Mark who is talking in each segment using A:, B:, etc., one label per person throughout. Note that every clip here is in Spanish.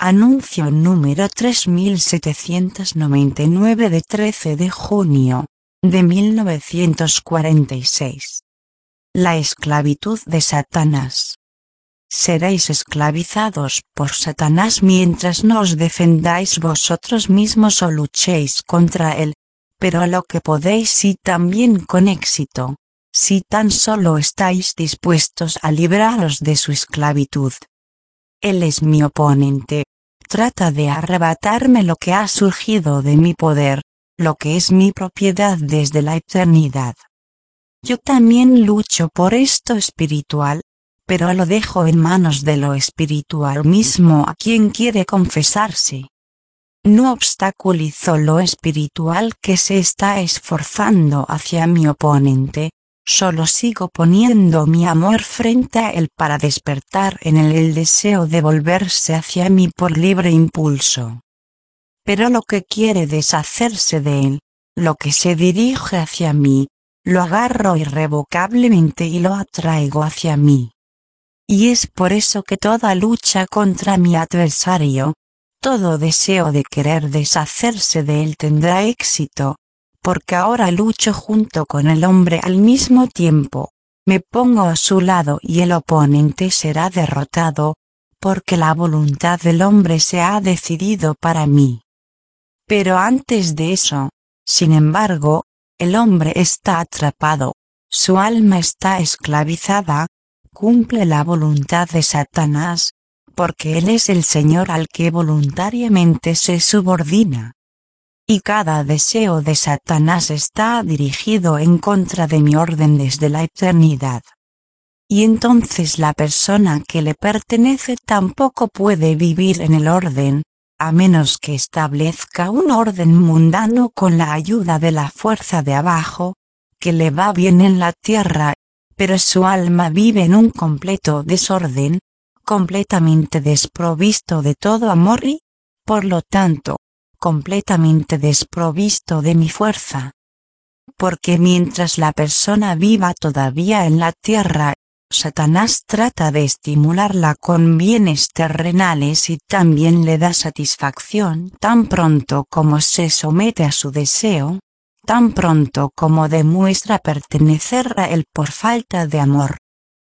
A: Anuncio número 3799 de 13 de junio de 1946. La esclavitud de Satanás. Seréis esclavizados por Satanás mientras no os defendáis vosotros mismos o luchéis contra él, pero a lo que podéis y también con éxito, si tan solo estáis dispuestos a libraros de su esclavitud. Él es mi oponente, trata de arrebatarme lo que ha surgido de mi poder, lo que es mi propiedad desde la eternidad. Yo también lucho por esto espiritual, pero lo dejo en manos de lo espiritual mismo a quien quiere confesarse. No obstaculizo lo espiritual que se está esforzando hacia mi oponente, solo sigo poniendo mi amor frente a él para despertar en él el deseo de volverse hacia mí por libre impulso. Pero lo que quiere deshacerse de él, lo que se dirige hacia mí, lo agarro irrevocablemente y lo atraigo hacia mí. Y es por eso que toda lucha contra mi adversario, todo deseo de querer deshacerse de él tendrá éxito, porque ahora lucho junto con el hombre al mismo tiempo, me pongo a su lado y el oponente será derrotado, porque la voluntad del hombre se ha decidido para mí. Pero antes de eso, sin embargo, el hombre está atrapado, su alma está esclavizada, cumple la voluntad de Satanás, porque él es el Señor al que voluntariamente se subordina. Y cada deseo de Satanás está dirigido en contra de mi orden desde la eternidad. Y entonces la persona que le pertenece tampoco puede vivir en el orden, a menos que establezca un orden mundano con la ayuda de la fuerza de abajo, que le va bien en la tierra, pero su alma vive en un completo desorden, completamente desprovisto de todo amor y, por lo tanto, completamente desprovisto de mi fuerza. Porque mientras la persona viva todavía en la tierra, Satanás trata de estimularla con bienes terrenales y también le da satisfacción tan pronto como se somete a su deseo, tan pronto como demuestra pertenecer a él por falta de amor.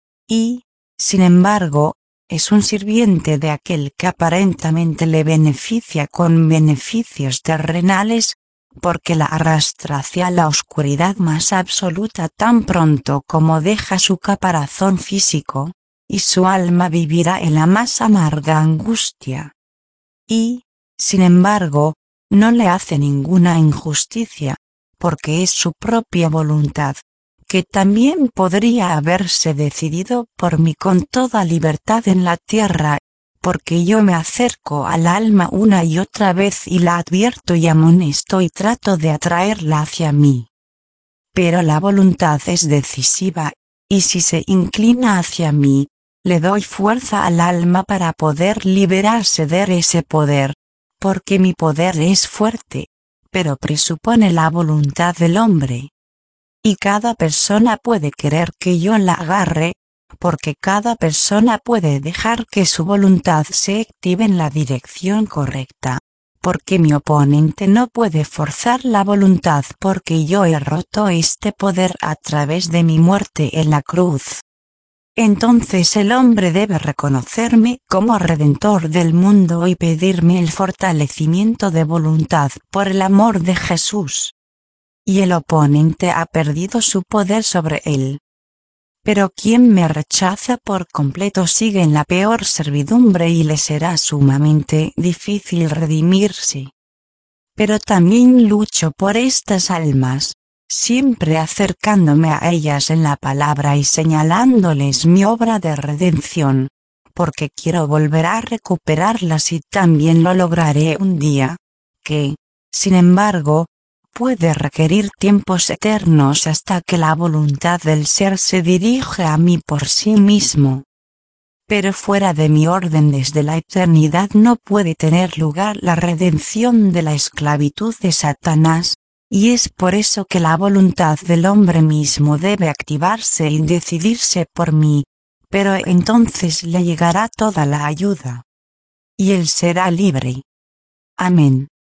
A: Y, sin embargo, es un sirviente de aquel que aparentemente le beneficia con beneficios terrenales, porque la arrastra hacia la oscuridad más absoluta tan pronto como deja su caparazón físico, y su alma vivirá en la más amarga angustia. Y, sin embargo, no le hace ninguna injusticia, porque es su propia voluntad, que también podría haberse decidido por mí con toda libertad en la tierra, porque yo me acerco al alma una y otra vez y la advierto y amonesto y trato de atraerla hacia mí. Pero la voluntad es decisiva, y si se inclina hacia mí, le doy fuerza al alma para poder liberarse de ese poder, porque mi poder es fuerte, pero presupone la voluntad del hombre. Y cada persona puede querer que yo la agarre, porque cada persona puede dejar que su voluntad se active en la dirección correcta, porque mi oponente no puede forzar la voluntad porque yo he roto este poder a través de mi muerte en la cruz. Entonces el hombre debe reconocerme como redentor del mundo y pedirme el fortalecimiento de voluntad por el amor de Jesús. Y el oponente ha perdido su poder sobre él. Pero quien me rechaza por completo sigue en la peor servidumbre y le será sumamente difícil redimirse. Pero también lucho por estas almas, siempre acercándome a ellas en la palabra y señalándoles mi obra de redención, porque quiero volver a recuperarlas y también lo lograré un día, que, sin embargo, puede requerir tiempos eternos hasta que la voluntad del ser se dirige a mí por sí mismo. Pero fuera de mi orden desde la eternidad no puede tener lugar la redención de la esclavitud de Satanás, y es por eso que la voluntad del hombre mismo debe activarse y decidirse por mí, pero entonces le llegará toda la ayuda. y él será libre. Amén.